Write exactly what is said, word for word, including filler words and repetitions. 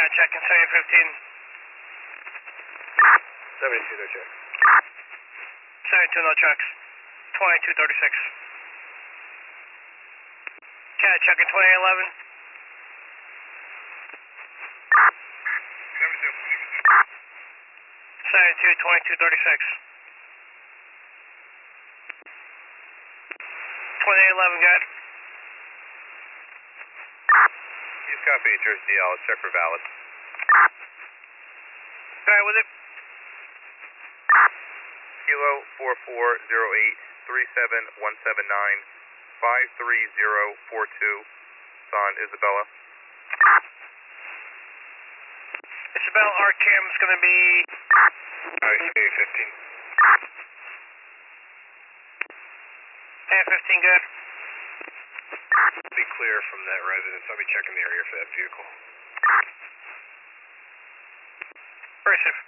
checking seven fifteen. seventy-two, no check. seventy-two, no checks. twenty-two thirty-six. Cat checking twenty eleven. seventy-two. seventy-two, twenty-two thirty-six. twenty eleven, got. Use copy, Jersey D L, check for valid. Alright, with it. Kilo four four zero eight three seven one seven nine five three zero four two. Son Isabella. Isabel, our cam's gonna be. Alright, fifteen. A fifteen, good. Be clear from that residence. I'll be checking the area for that vehicle. Appreciate it.